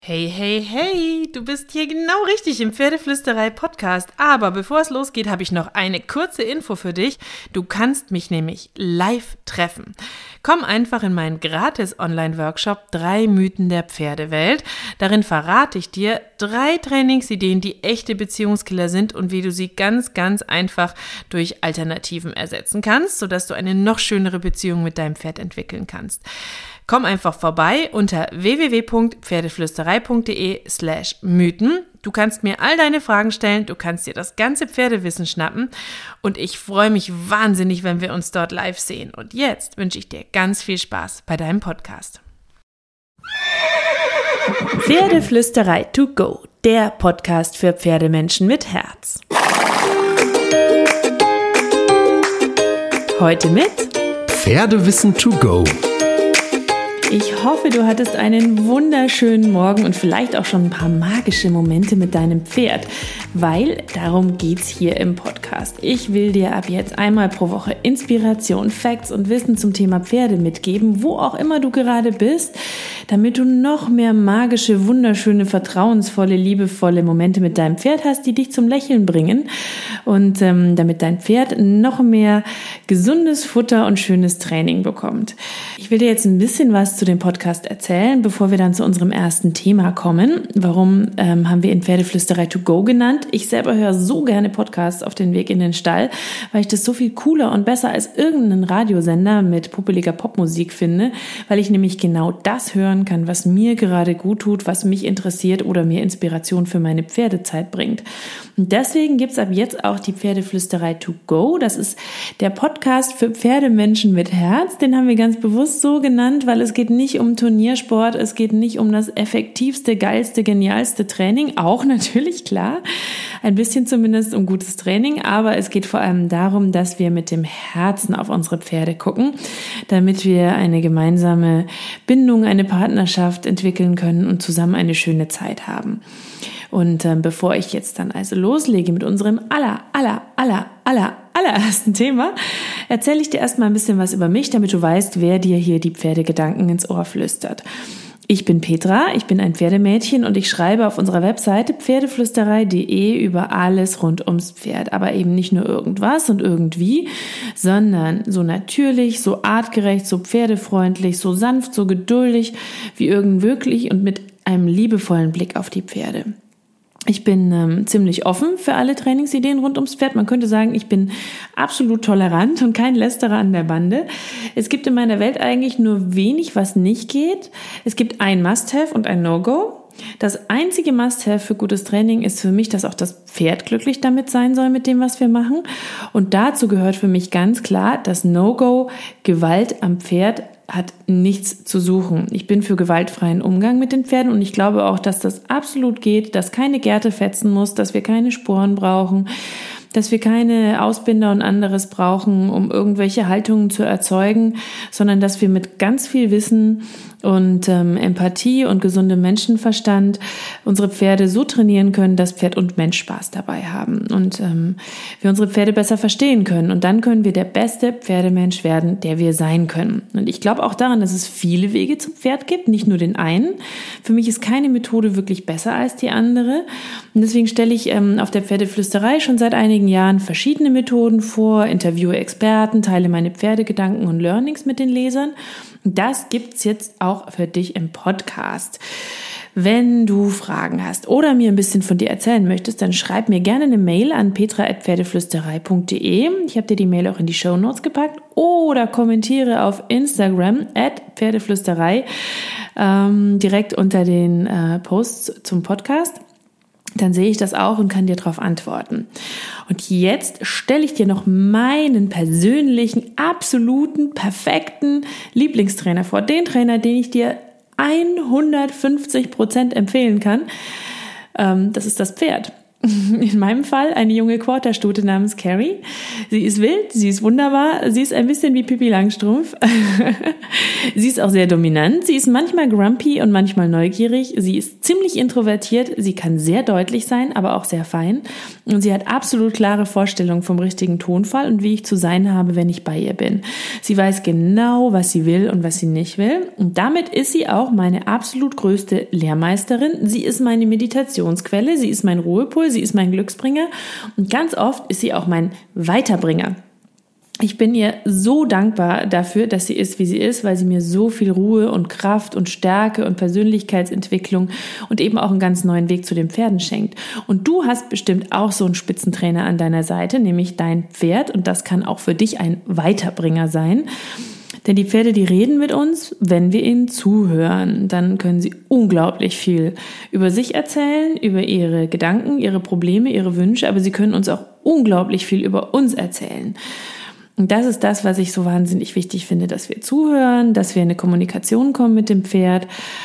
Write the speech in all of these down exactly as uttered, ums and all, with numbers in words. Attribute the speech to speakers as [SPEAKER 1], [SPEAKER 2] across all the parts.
[SPEAKER 1] Hey, hey, hey, du bist hier genau richtig im Pferdeflüsterei-Podcast. Aber bevor es losgeht, habe ich noch eine kurze Info für dich. Du kannst mich nämlich live treffen. Komm einfach in meinen gratis Online-Workshop drei Mythen der Pferdewelt. Darin verrate ich dir drei Trainingsideen, die echte Beziehungskiller sind und wie du sie ganz, ganz einfach durch Alternativen ersetzen kannst, sodass du eine noch schönere Beziehung mit deinem Pferd entwickeln kannst. Komm einfach vorbei unter w w w punkt pferdeflüsterei punkt d e slash Mythen. Du kannst mir all deine Fragen stellen, du kannst dir das ganze Pferdewissen schnappen und ich freue mich wahnsinnig, wenn wir uns dort live sehen. Und jetzt wünsche ich dir ganz viel Spaß bei deinem Podcast. Pferdeflüsterei to go, der Podcast für Pferdemenschen mit Herz. Heute mit
[SPEAKER 2] Pferdewissen to go.
[SPEAKER 1] Ich hoffe, du hattest einen wunderschönen Morgen und vielleicht auch schon ein paar magische Momente mit deinem Pferd, weil darum geht's hier im Podcast. Ich will dir ab jetzt einmal pro Woche Inspiration, Facts und Wissen zum Thema Pferde mitgeben, wo auch immer du gerade bist, damit du noch mehr magische, wunderschöne, vertrauensvolle, liebevolle Momente mit deinem Pferd hast, die dich zum Lächeln bringen und ähm, damit dein Pferd noch mehr gesundes Futter und schönes Training bekommt. Ich will dir jetzt ein bisschen was zu dem Podcast erzählen, bevor wir dann zu unserem ersten Thema kommen. Warum ähm, haben wir ihn Pferdeflüsterei to go genannt? Ich selber höre so gerne Podcasts auf den Weg in den Stall, weil ich das so viel cooler und besser als irgendeinen Radiosender mit popeliger Popmusik finde, weil ich nämlich genau das hören kann, was mir gerade gut tut, was mich interessiert oder mir Inspiration für meine Pferdezeit bringt. Und deswegen gibt es ab jetzt auch die Pferdeflüsterei to go. Das ist der Podcast für Pferdemenschen mit Herz. Den haben wir ganz bewusst so genannt, weil es geht nicht um Turniersport, es geht nicht um das effektivste, geilste, genialste Training, auch natürlich, klar, ein bisschen zumindest um gutes Training, aber es geht vor allem darum, dass wir mit dem Herzen auf unsere Pferde gucken, damit wir eine gemeinsame Bindung, eine Partnerschaft entwickeln können und zusammen eine schöne Zeit haben. Und äh, bevor ich jetzt dann also loslege mit unserem aller, aller, aller, aller, allerersten Thema, erzähle ich dir erstmal ein bisschen was über mich, damit du weißt, wer dir hier die Pferdegedanken ins Ohr flüstert. Ich bin Petra, ich bin ein Pferdemädchen und ich schreibe auf unserer Webseite pferdeflüsterei punkt d e über alles rund ums Pferd. Aber eben nicht nur irgendwas und irgendwie, sondern so natürlich, so artgerecht, so pferdefreundlich, so sanft, so geduldig wie irgend möglich und mit einem liebevollen Blick auf die Pferde. Ich bin ähm, ziemlich offen für alle Trainingsideen rund ums Pferd. Man könnte sagen, ich bin absolut tolerant und kein Lästerer an der Bande. Es gibt in meiner Welt eigentlich nur wenig, was nicht geht. Es gibt ein Must-Have und ein No-Go. Das einzige Must-Have für gutes Training ist für mich, dass auch das Pferd glücklich damit sein soll mit dem, was wir machen. Und dazu gehört für mich ganz klar das No-Go, Gewalt am Pferd hat nichts zu suchen. Ich bin für gewaltfreien Umgang mit den Pferden und ich glaube auch, dass das absolut geht, dass keine Gerte fetzen muss, dass wir keine Sporen brauchen, dass wir keine Ausbinder und anderes brauchen, um irgendwelche Haltungen zu erzeugen, sondern dass wir mit ganz viel Wissen und ähm, Empathie und gesundem Menschenverstand unsere Pferde so trainieren können, dass Pferd und Mensch Spaß dabei haben und ähm, wir unsere Pferde besser verstehen können. Und dann können wir der beste Pferdemensch werden, der wir sein können. Und ich glaube auch daran, dass es viele Wege zum Pferd gibt, nicht nur den einen. Für mich ist keine Methode wirklich besser als die andere. Und deswegen stelle ich ähm, auf der Pferdeflüsterei schon seit einigen Jahren verschiedene Methoden vor, interviewe Experten, teile meine Pferdegedanken und Learnings mit den Lesern. Das gibt's jetzt auch für dich im Podcast. Wenn du Fragen hast oder mir ein bisschen von dir erzählen möchtest, dann schreib mir gerne eine Mail an petra at pferdeflüsterei punkt d e. Ich habe dir die Mail auch in die Shownotes gepackt oder kommentiere auf Instagram at pferdeflüsterei ähm, direkt unter den äh, Posts zum Podcast. Dann sehe ich das auch und kann dir darauf antworten. Und jetzt stelle ich dir noch meinen persönlichen, absoluten, perfekten Lieblingstrainer vor. Den Trainer, den ich dir hundertfünfzig Prozent empfehlen kann. Das ist das Pferd. In meinem Fall eine junge Quarterstute namens Carrie. Sie ist wild, sie ist wunderbar, sie ist ein bisschen wie Pippi Langstrumpf. Sie ist auch sehr dominant, sie ist manchmal grumpy und manchmal neugierig. Sie ist ziemlich introvertiert, sie kann sehr deutlich sein, aber auch sehr fein. Und sie hat absolut klare Vorstellungen vom richtigen Tonfall und wie ich zu sein habe, wenn ich bei ihr bin. Sie weiß genau, was sie will und was sie nicht will. Und damit ist sie auch meine absolut größte Lehrmeisterin. Sie ist meine Meditationsquelle, sie ist mein Ruhepol, sie ist mein Glücksbringer und ganz oft ist sie auch mein Weiterbringer. Ich bin ihr so dankbar dafür, dass sie ist, wie sie ist, weil sie mir so viel Ruhe und Kraft und Stärke und Persönlichkeitsentwicklung und eben auch einen ganz neuen Weg zu den Pferden schenkt. Und du hast bestimmt auch so einen Spitzentrainer an deiner Seite, nämlich dein Pferd, und das kann auch für dich ein Weiterbringer sein. Denn die Pferde, die reden mit uns, wenn wir ihnen zuhören. Dann können sie unglaublich viel über sich erzählen, über ihre Gedanken, ihre Probleme, ihre Wünsche, aber sie können uns auch unglaublich viel über uns erzählen. Und das ist das, was ich so wahnsinnig wichtig finde, dass wir zuhören, dass wir in eine Kommunikation kommen mit dem Pferd,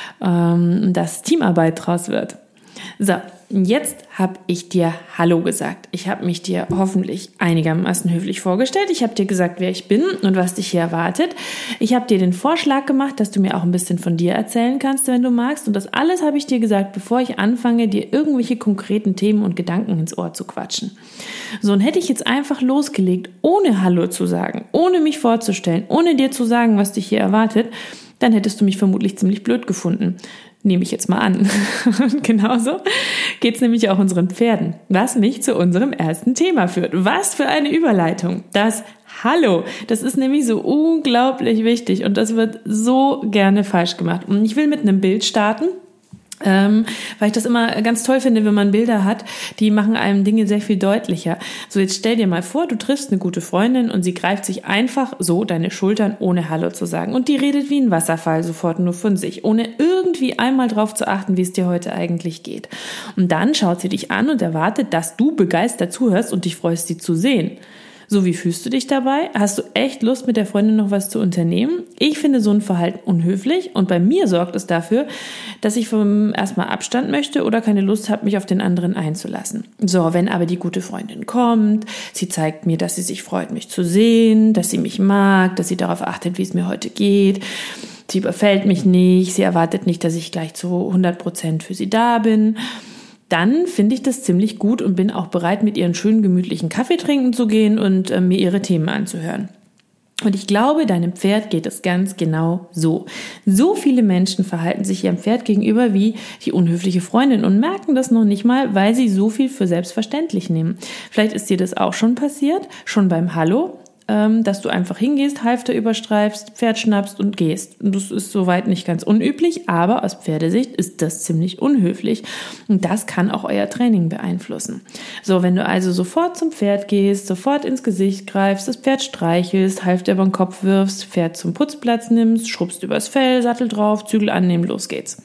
[SPEAKER 1] ähm, dass Teamarbeit draus wird. So, jetzt habe ich dir Hallo gesagt. Ich habe mich dir hoffentlich einigermaßen höflich vorgestellt. Ich habe dir gesagt, wer ich bin und was dich hier erwartet. Ich habe dir den Vorschlag gemacht, dass du mir auch ein bisschen von dir erzählen kannst, wenn du magst. Und das alles habe ich dir gesagt, bevor ich anfange, dir irgendwelche konkreten Themen und Gedanken ins Ohr zu quatschen. So, und hätte ich jetzt einfach losgelegt, ohne Hallo zu sagen, ohne mich vorzustellen, ohne dir zu sagen, was dich hier erwartet, dann hättest du mich vermutlich ziemlich blöd gefunden. Nehme ich jetzt mal an. Genauso geht es nämlich auch unseren Pferden, was mich zu unserem ersten Thema führt. Was für eine Überleitung. Das Hallo, das ist nämlich so unglaublich wichtig und das wird so gerne falsch gemacht. Und ich will mit einem Bild starten. Ähm, weil ich das immer ganz toll finde, wenn man Bilder hat, die machen einem Dinge sehr viel deutlicher. So, jetzt stell dir mal vor, du triffst eine gute Freundin und sie greift sich einfach so deine Schultern, ohne Hallo zu sagen. Und die redet wie ein Wasserfall sofort nur von sich, ohne irgendwie einmal drauf zu achten, wie es dir heute eigentlich geht. Und dann schaut sie dich an und erwartet, dass du begeistert zuhörst und dich freust, sie zu sehen. So, wie fühlst du dich dabei? Hast du echt Lust, mit der Freundin noch was zu unternehmen? Ich finde so ein Verhalten unhöflich und bei mir sorgt es dafür, dass ich vom erstmal Abstand möchte oder keine Lust habe, mich auf den anderen einzulassen. So, wenn aber die gute Freundin kommt, sie zeigt mir, dass sie sich freut, mich zu sehen, dass sie mich mag, dass sie darauf achtet, wie es mir heute geht. Sie überfällt mich nicht, sie erwartet nicht, dass ich gleich zu hundert Prozent für sie da bin. Dann finde ich das ziemlich gut und bin auch bereit, mit ihr einen schönen, gemütlichen Kaffee trinken zu gehen und äh, mir ihre Themen anzuhören. Und ich glaube, deinem Pferd geht es ganz genau so. So viele Menschen verhalten sich ihrem Pferd gegenüber wie die unhöfliche Freundin und merken das noch nicht mal, weil sie so viel für selbstverständlich nehmen. Vielleicht ist dir das auch schon passiert, schon beim Hallo, dass du einfach hingehst, Halfter überstreifst, Pferd schnappst und gehst. Und das ist soweit nicht ganz unüblich, aber aus Pferdesicht ist das ziemlich unhöflich. Und das kann auch euer Training beeinflussen. So, wenn du also sofort zum Pferd gehst, sofort ins Gesicht greifst, das Pferd streichelst, Halfter über den Kopf wirfst, Pferd zum Putzplatz nimmst, schrubbst übers Fell, Sattel drauf, Zügel annehmen, los geht's.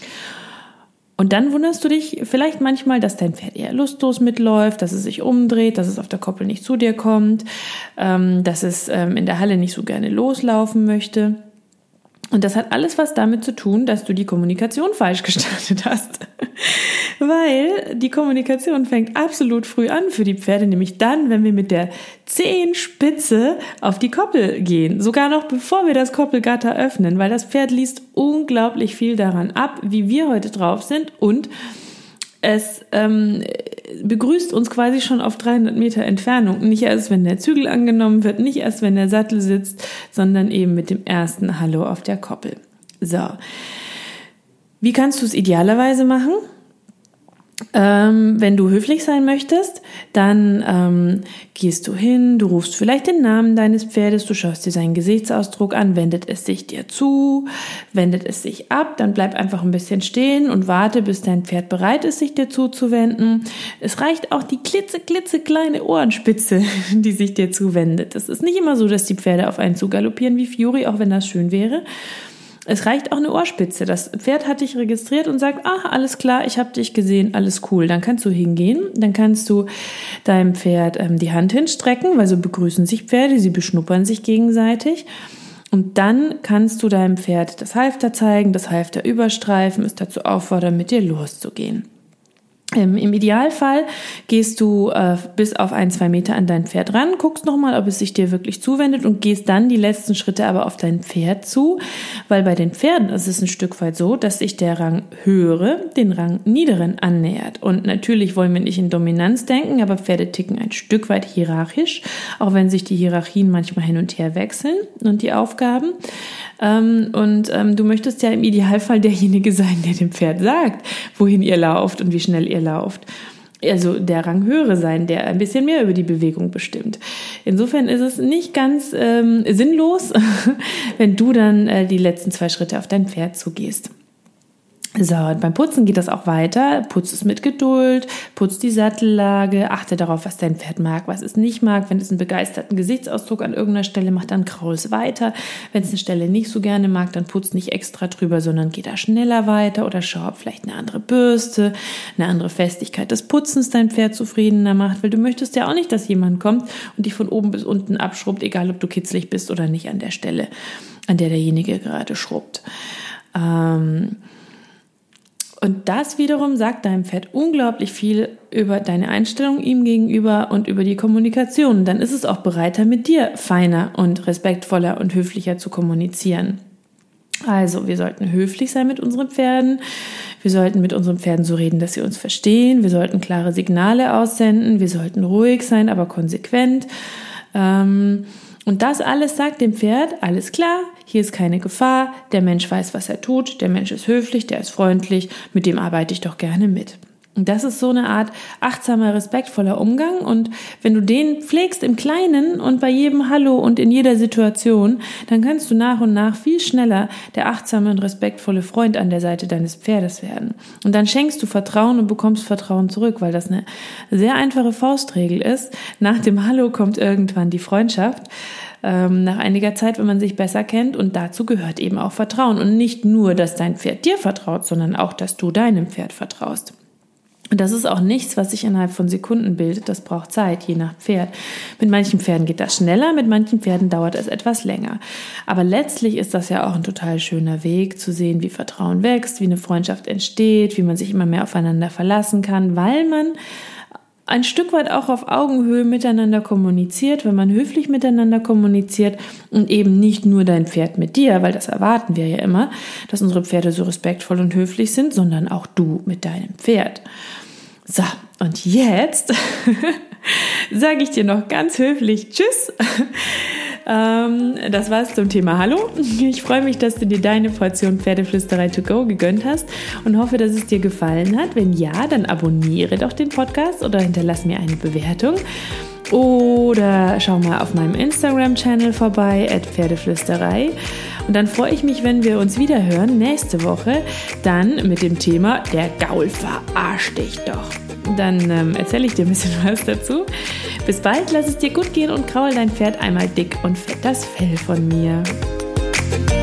[SPEAKER 1] Und dann wunderst du dich vielleicht manchmal, dass dein Pferd eher lustlos mitläuft, dass es sich umdreht, dass es auf der Koppel nicht zu dir kommt, ähm, dass es ähm, in der Halle nicht so gerne loslaufen möchte. Und das hat alles was damit zu tun, dass du die Kommunikation falsch gestartet hast. Weil die Kommunikation fängt absolut früh an für die Pferde, nämlich dann, wenn wir mit der Zehenspitze auf die Koppel gehen. Sogar noch bevor wir das Koppelgatter öffnen, weil das Pferd liest unglaublich viel daran ab, wie wir heute drauf sind und es ähm, begrüßt uns quasi schon auf dreihundert Meter Entfernung. Nicht erst, wenn der Zügel angenommen wird, nicht erst, wenn der Sattel sitzt, sondern eben mit dem ersten Hallo auf der Koppel. So. Wie kannst du es idealerweise machen? Ähm, wenn du höflich sein möchtest, dann ähm, gehst du hin, du rufst vielleicht den Namen deines Pferdes, du schaust dir seinen Gesichtsausdruck an, wendet es sich dir zu, wendet es sich ab, dann bleib einfach ein bisschen stehen und warte, bis dein Pferd bereit ist, sich dir zuzuwenden. Es reicht auch die klitze, klitze kleine Ohrenspitze, die sich dir zuwendet. Es ist nicht immer so, dass die Pferde auf einen zugaloppieren wie Fury, auch wenn das schön wäre. Es reicht auch eine Ohrspitze. Das Pferd hat dich registriert und sagt, ah, alles klar, ich habe dich gesehen, alles cool. Dann kannst du hingehen, dann kannst du deinem Pferd ähm, die Hand hinstrecken, weil so begrüßen sich Pferde, sie beschnuppern sich gegenseitig. Und dann kannst du deinem Pferd das Halfter zeigen, das Halfter überstreifen, es dazu auffordern, mit dir loszugehen. Im Idealfall gehst du äh, bis auf ein, zwei Meter an dein Pferd ran, guckst nochmal, ob es sich dir wirklich zuwendet und gehst dann die letzten Schritte aber auf dein Pferd zu, weil bei den Pferden ist es ein Stück weit so, dass sich der Rang höhere den Rang niederen annähert. Und natürlich wollen wir nicht in Dominanz denken, aber Pferde ticken ein Stück weit hierarchisch, auch wenn sich die Hierarchien manchmal hin und her wechseln und die Aufgaben. Ähm, und ähm, du möchtest ja im Idealfall derjenige sein, der dem Pferd sagt, wohin ihr lauft und wie schnell ihr lauft. Also der Ranghöhere sein, der ein bisschen mehr über die Bewegung bestimmt. Insofern ist es nicht ganz ähm, sinnlos, wenn du dann äh, die letzten zwei Schritte auf dein Pferd zugehst. So, und beim Putzen geht das auch weiter. Putz es mit Geduld, putz die Sattellage, achte darauf, was dein Pferd mag, was es nicht mag. Wenn es einen begeisterten Gesichtsausdruck an irgendeiner Stelle macht, dann kraul es weiter. Wenn es eine Stelle nicht so gerne mag, dann putz nicht extra drüber, sondern geh da schneller weiter oder schau, ob vielleicht eine andere Bürste, eine andere Festigkeit des Putzens dein Pferd zufriedener macht, weil du möchtest ja auch nicht, dass jemand kommt und dich von oben bis unten abschrubbt, egal ob du kitzlig bist oder nicht an der Stelle, an der derjenige gerade schrubbt. Ähm... Und das wiederum sagt deinem Pferd unglaublich viel über deine Einstellung ihm gegenüber und über die Kommunikation. Dann ist es auch bereiter, mit dir feiner und respektvoller und höflicher zu kommunizieren. Also, wir sollten höflich sein mit unseren Pferden. Wir sollten mit unseren Pferden so reden, dass sie uns verstehen. Wir sollten klare Signale aussenden. Wir sollten ruhig sein, aber konsequent. Ähm, Und das alles sagt dem Pferd, alles klar, hier ist keine Gefahr, der Mensch weiß, was er tut, der Mensch ist höflich, der ist freundlich, mit dem arbeite ich doch gerne mit. Und das ist so eine Art achtsamer, respektvoller Umgang. Und wenn du den pflegst im Kleinen und bei jedem Hallo und in jeder Situation, dann kannst du nach und nach viel schneller der achtsame und respektvolle Freund an der Seite deines Pferdes werden. Und dann schenkst du Vertrauen und bekommst Vertrauen zurück, weil das eine sehr einfache Faustregel ist. Nach dem Hallo kommt irgendwann die Freundschaft. Ähm, nach einiger Zeit, wenn man sich besser kennt. Und dazu gehört eben auch Vertrauen. Und nicht nur, dass dein Pferd dir vertraut, sondern auch, dass du deinem Pferd vertraust. Und das ist auch nichts, was sich innerhalb von Sekunden bildet. Das braucht Zeit, je nach Pferd. Mit manchen Pferden geht das schneller, mit manchen Pferden dauert es etwas länger. Aber letztlich ist das ja auch ein total schöner Weg, zu sehen, wie Vertrauen wächst, wie eine Freundschaft entsteht, wie man sich immer mehr aufeinander verlassen kann, weil man ein Stück weit auch auf Augenhöhe miteinander kommuniziert, wenn man höflich miteinander kommuniziert und eben nicht nur dein Pferd mit dir, weil das erwarten wir ja immer, dass unsere Pferde so respektvoll und höflich sind, sondern auch du mit deinem Pferd. So, und jetzt sage ich dir noch ganz höflich Tschüss. Das war's zum Thema Hallo. Ich freue mich, dass du dir deine Portion Pferdeflüsterei to go gegönnt hast und hoffe, dass es dir gefallen hat. Wenn ja, dann abonniere doch den Podcast oder hinterlass mir eine Bewertung. Oder schau mal auf meinem Instagram-Channel vorbei, at Pferdeflüsterei. Und dann freue ich mich, wenn wir uns wieder hören nächste Woche, dann mit dem Thema Der Gaul verarscht dich doch. Dann ähm, erzähle ich dir ein bisschen was dazu. Bis bald, lass es dir gut gehen und kraul dein Pferd einmal dick und fett das Fell von mir.